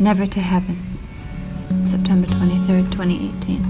never to heaven. September 23rd, 2018.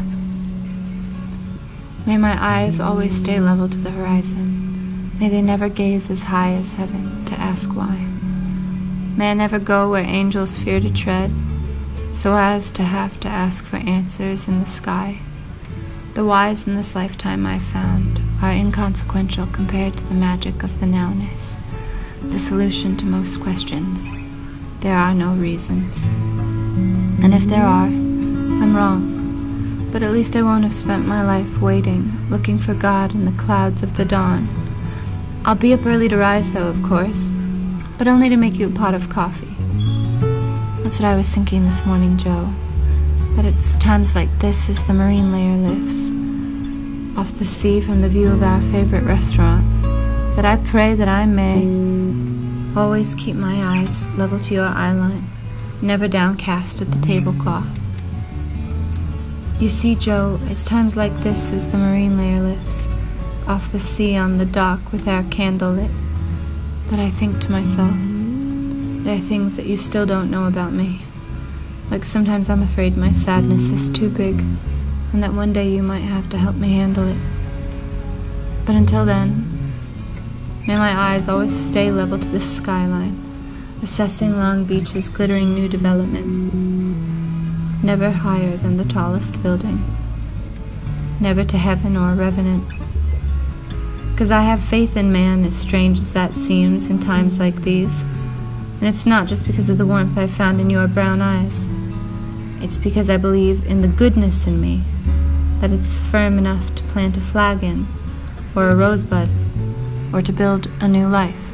May my eyes always stay level to the horizon. May they never gaze as high as heaven to ask why. May I never go where angels fear to tread, so as to have to ask for answers in the sky. The whys in this lifetime I've found are inconsequential compared to the magic of the nowness, the solution to most questions. There are no reasons. And if there are, I'm wrong. But at least I won't have spent my life waiting, looking for God in the clouds of the dawn. I'll be up early to rise, though, of course, but only to make you a pot of coffee. That's what I was thinking this morning, Joe. That it's times like this as the marine layer lifts off the sea from the view of our favorite restaurant, that I pray that I may always keep my eyes level to your eyeline, never downcast at the tablecloth. You see, Joe, it's times like this as the marine layer lifts off the sea on the dock with our candle lit, that I think to myself, there are things that you still don't know about me. Like sometimes I'm afraid my sadness is too big, and that one day you might have to help me handle it. But until then, may my eyes always stay level to the skyline, assessing Long Beach's glittering new development, never higher than the tallest building, never to heaven or revenant. 'Cause I have faith in man, as strange as that seems in times like these, and it's not just because of the warmth I've found in your brown eyes. It's because I believe in the goodness in me, that it's firm enough to plant a flag in, or a rosebud, or to build a new life.